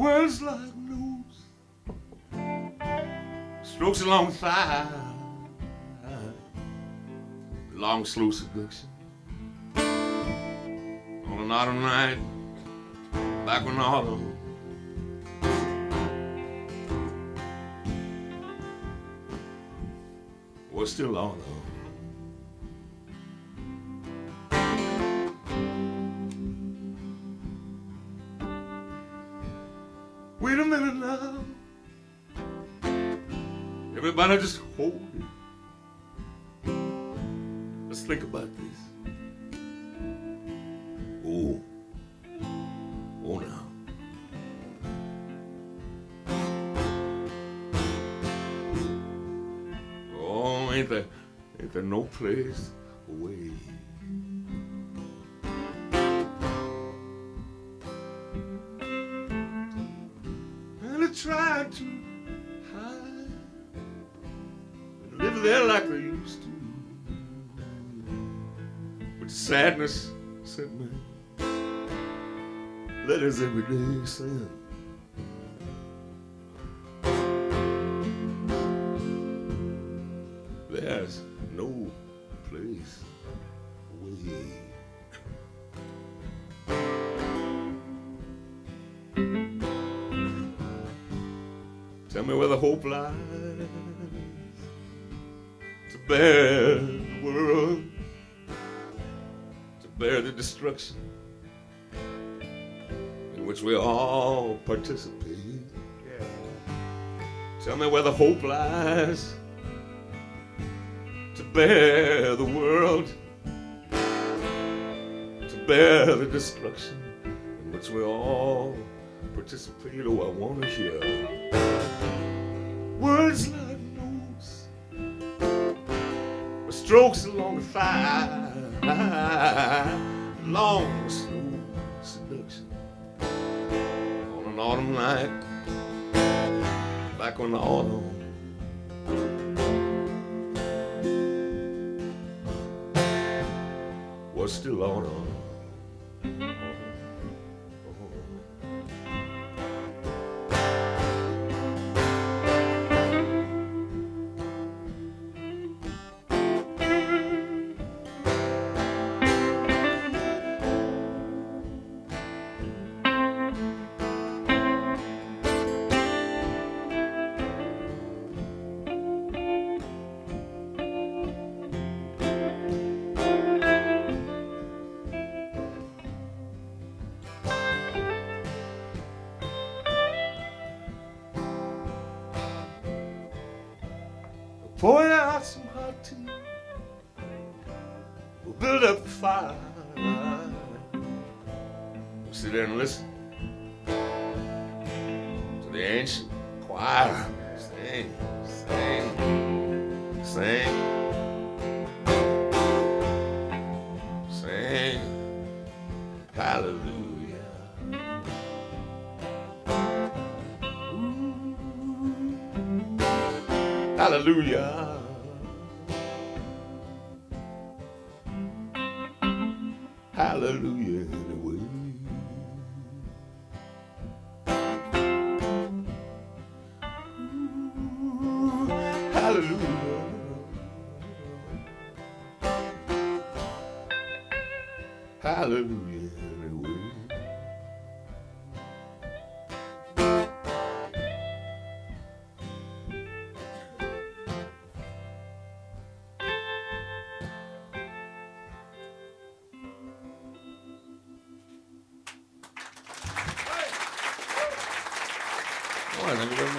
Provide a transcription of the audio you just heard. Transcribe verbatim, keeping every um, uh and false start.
Words like news, strokes along the thigh, long slow seduction. On an autumn night, back when autumn was still autumn. Wait a minute now. Everybody just hold it. Let's think about this. Oh. Oh now. Oh, ain't there, ain't there no place away? Tried to hide and live there like they used to, but the sadness sent me letters every day saying there's no place away. Tell me where the hope lies to bear the world, to bear the destruction in which we all participate. Yeah. Tell me where the hope lies to bear the world, to bear the destruction in which we all participate. Oh, I want to hear words like notes, strokes along the thigh, long slow seduction on an autumn night, back when the autumn was still autumn. Pour out some hot tea, we'll build up a fire, we'll sit there and listen to the ancient choir sing, sing, sing, sing, hallelujah. Hallelujah. Hallelujah anyway. Ooh, hallelujah. Hallelujah anyway. Thank you very much.